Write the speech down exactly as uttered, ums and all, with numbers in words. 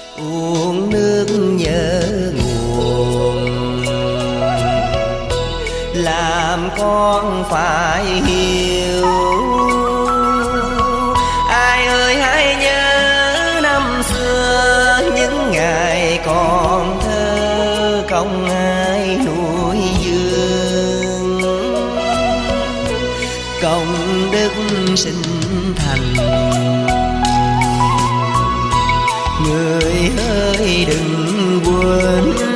uống nước nhớ nguồn, làm con phải hiểu. Ai ơi hãy nhớ năm xưa những ngày còn thơ, không ai nuôi dưỡng. Công đức sinh thành, người ơi đừng quên.